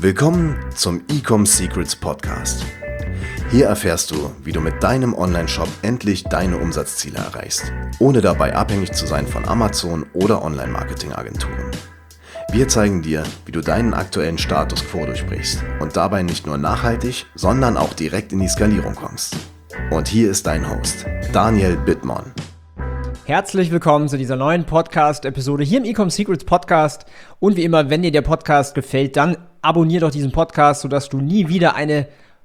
Willkommen zum Ecom Secrets Podcast. Hier erfährst du, wie du mit deinem Online-Shop endlich deine Umsatzziele erreichst, ohne dabei abhängig zu sein von Amazon oder Online-Marketing-Agenturen. Wir zeigen dir, wie du deinen aktuellen Status quo durchbrichst und dabei nicht nur nachhaltig, sondern auch direkt in die Skalierung kommst. Und hier ist dein Host, Daniel Bittmann. Herzlich willkommen zu dieser neuen Podcast-Episode hier im Ecom Secrets Podcast. Und wie immer, wenn dir der Podcast gefällt, dann abonnier doch diesen Podcast, sodass du nie wieder eine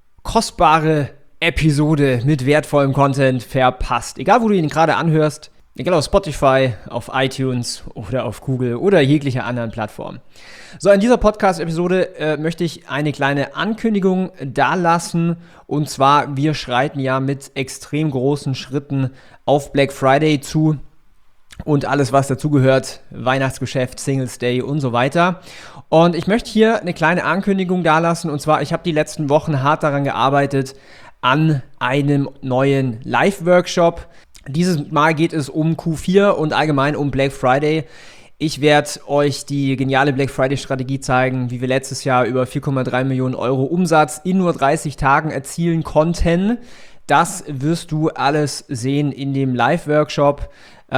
kostbare Episode mit wertvollem Content verpasst. Egal, wo du ihn gerade anhörst, egal auf Spotify, auf iTunes oder auf Google oder jeglicher anderen Plattform. So, in dieser Podcast-Episode möchte ich eine kleine Ankündigung dalassen. Und zwar, wir schreiten ja mit extrem großen Schritten auf Black Friday zu und alles, was dazugehört, Weihnachtsgeschäft, Singles Day und so weiter. Und ich möchte hier eine kleine Ankündigung dalassen. Und zwar, ich habe die letzten Wochen hart daran gearbeitet, an einem neuen Live-Workshop. Dieses Mal geht es um Q4 und allgemein um Black Friday. Ich werde euch die geniale Black Friday-Strategie zeigen, wie wir letztes Jahr über 4,3 Millionen Euro Umsatz in nur 30 Tagen erzielen konnten. Das wirst du alles sehen in dem Live-Workshop.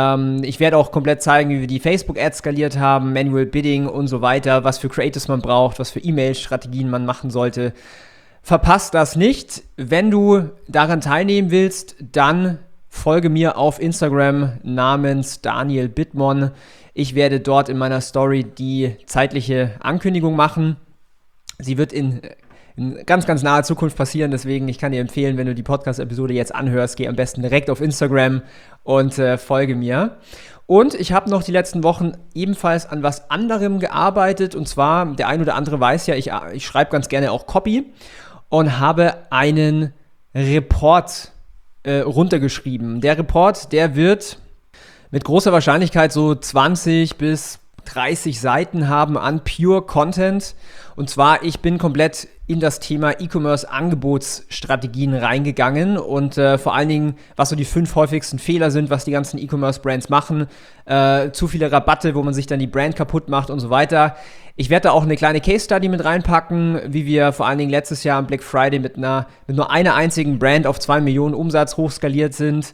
Ich werde auch komplett zeigen, wie wir die Facebook-Ads skaliert haben, Manual Bidding und so weiter, was für Creatives man braucht, was für E-Mail-Strategien man machen sollte. Verpasst das nicht. Wenn du daran teilnehmen willst, dann folge mir auf Instagram namens Daniel Bittmann. Ich werde dort in meiner Story die zeitliche Ankündigung machen. Sie wird in ganz, ganz naher Zukunft passieren. Deswegen, ich kann dir empfehlen, wenn du die Podcast-Episode jetzt anhörst, geh am besten direkt auf Instagram und folge mir. Und ich habe noch die letzten Wochen ebenfalls an was anderem gearbeitet. Und zwar, der ein oder andere weiß ja, ich schreibe ganz gerne auch Copy und habe einen Report runtergeschrieben. Der Report, der wird mit großer Wahrscheinlichkeit so 20 bis 30 Seiten haben an Pure Content. Und zwar, ich bin komplett in das Thema E-Commerce-Angebotsstrategien reingegangen und vor allen Dingen, was so die 5 häufigsten Fehler sind, was die ganzen E-Commerce-Brands machen, zu viele Rabatte, wo man sich dann die Brand kaputt macht und so weiter. Ich werde da auch eine kleine Case-Study mit reinpacken, wie wir vor allen Dingen letztes Jahr am Black Friday mit nur einer einzigen Brand auf 2 Millionen Umsatz hochskaliert sind.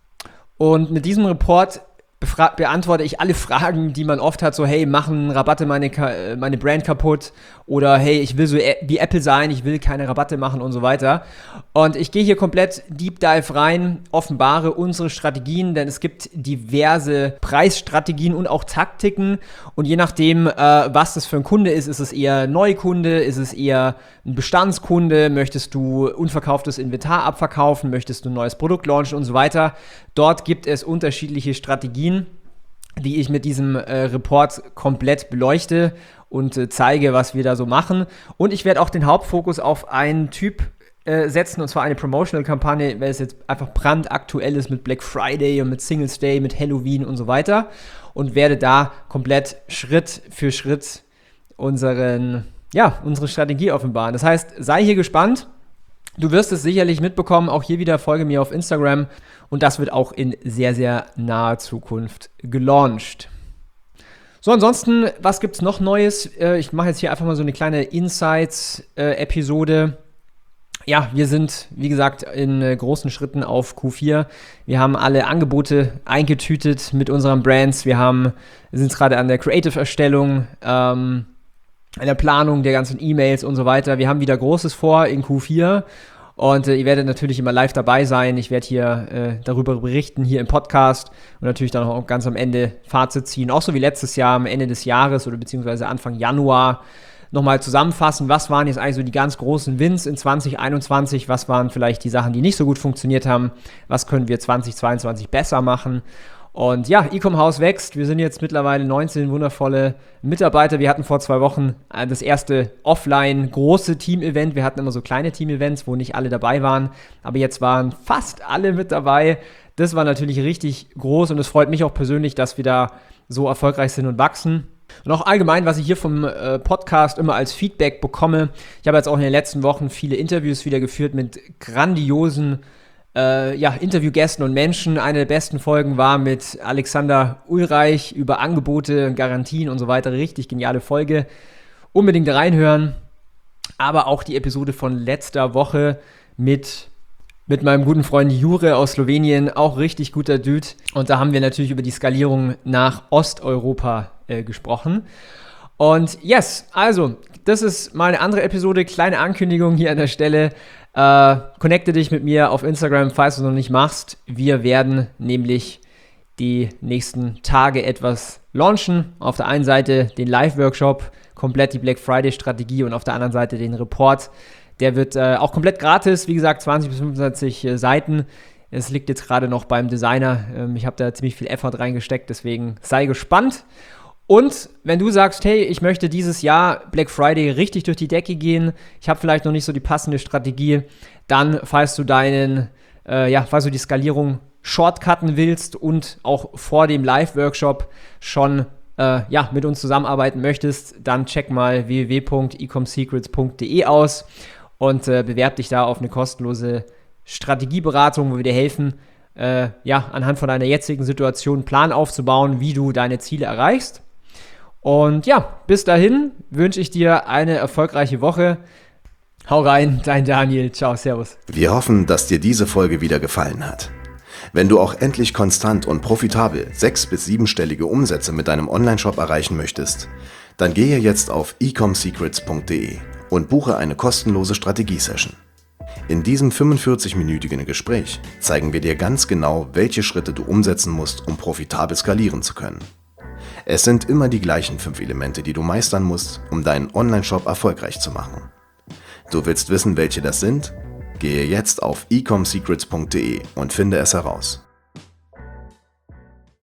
Und mit diesem Report beantworte ich alle Fragen, die man oft hat, so hey, machen Rabatte meine Brand kaputt oder hey, ich will so wie Apple sein, ich will keine Rabatte machen und so weiter. Und ich gehe hier komplett Deep Dive rein, offenbare unsere Strategien, denn es gibt diverse Preisstrategien und auch Taktiken und je nachdem, was das für ein Kunde ist es eher Neukunde, ist es eher ein Bestandskunde, möchtest du unverkauftes Inventar abverkaufen, möchtest du ein neues Produkt launchen und so weiter. Dort gibt es unterschiedliche Strategien, die ich mit diesem Report komplett beleuchte und zeige, was wir da so machen. Und ich werde auch den Hauptfokus auf einen Typ setzen, und zwar eine Promotional-Kampagne, weil es jetzt einfach brandaktuell ist mit Black Friday und mit Singles Day, mit Halloween und so weiter. Und werde da komplett Schritt für Schritt unsere Strategie offenbaren. Das heißt, sei hier gespannt. Du wirst es sicherlich mitbekommen, auch hier wieder folge mir auf Instagram und das wird auch in sehr, sehr naher Zukunft gelauncht. So, ansonsten, was gibt's noch Neues? Ich mache jetzt hier einfach mal so eine kleine Insights-Episode. Ja, wir sind, wie gesagt, in großen Schritten auf Q4. Wir haben alle Angebote eingetütet mit unseren Brands. Wir sind gerade an der Creative-Erstellung, an der Planung der ganzen E-Mails und so weiter. Wir haben wieder Großes vor in Q4 und ihr werdet natürlich immer live dabei sein. Ich werde hier darüber berichten, hier im Podcast und natürlich dann auch ganz am Ende Fazit ziehen. Auch so wie letztes Jahr am Ende des Jahres oder beziehungsweise Anfang Januar nochmal zusammenfassen, was waren jetzt eigentlich so die ganz großen Wins in 2021, was waren vielleicht die Sachen, die nicht so gut funktioniert haben, was können wir 2022 besser machen. Und ja, Ecom House wächst. Wir sind jetzt mittlerweile 19 wundervolle Mitarbeiter. Wir hatten vor 2 Wochen das erste offline große Team-Event. Wir hatten immer so kleine Team-Events, wo nicht alle dabei waren. Aber jetzt waren fast alle mit dabei. Das war natürlich richtig groß und es freut mich auch persönlich, dass wir da so erfolgreich sind und wachsen. Und auch allgemein, was ich hier vom Podcast immer als Feedback bekomme. Ich habe jetzt auch in den letzten Wochen viele Interviews wieder geführt mit grandiosen Interviewgästen und Menschen. Eine der besten Folgen war mit Alexander Ulreich über Angebote, Garantien und so weiter. Richtig geniale Folge. Unbedingt reinhören. aber auch die Episode von letzter Woche mit meinem guten Freund Jure aus Slowenien, auch richtig guter Dude. Und da haben wir natürlich über die Skalierung nach Osteuropa gesprochen. Und yes, also, das ist mal eine andere Episode, kleine Ankündigung hier an der Stelle. Connecte dich mit mir auf Instagram, falls du es noch nicht machst. Wir werden nämlich die nächsten Tage etwas launchen. Auf der einen Seite den Live-Workshop, komplett die Black Friday-Strategie und auf der anderen Seite den Report. Der wird auch komplett gratis, wie gesagt, 20 bis 25 Seiten. Es liegt jetzt gerade noch beim Designer. Ich habe da ziemlich viel Effort reingesteckt, deswegen sei gespannt. Und wenn du sagst, hey, ich möchte dieses Jahr Black Friday richtig durch die Decke gehen, ich habe vielleicht noch nicht so die passende Strategie, dann, falls du die Skalierung shortcutten willst und auch vor dem Live-Workshop schon mit uns zusammenarbeiten möchtest, dann check mal www.ecomsecrets.de aus und bewerb dich da auf eine kostenlose Strategieberatung, wo wir dir helfen, anhand von deiner jetzigen Situation einen Plan aufzubauen, wie du deine Ziele erreichst. Und ja, bis dahin wünsche ich dir eine erfolgreiche Woche. Hau rein, dein Daniel. Ciao, servus. Wir hoffen, dass dir diese Folge wieder gefallen hat. Wenn du auch endlich konstant und profitabel 6- bis 7-stellige Umsätze mit deinem Onlineshop erreichen möchtest, dann gehe jetzt auf ecomsecrets.de und buche eine kostenlose Strategie-Session. In diesem 45-minütigen Gespräch zeigen wir dir ganz genau, welche Schritte du umsetzen musst, um profitabel skalieren zu können. Es sind immer die gleichen 5 Elemente, die du meistern musst, um deinen Onlineshop erfolgreich zu machen. Du willst wissen, welche das sind? Gehe jetzt auf ecomsecrets.de und finde es heraus.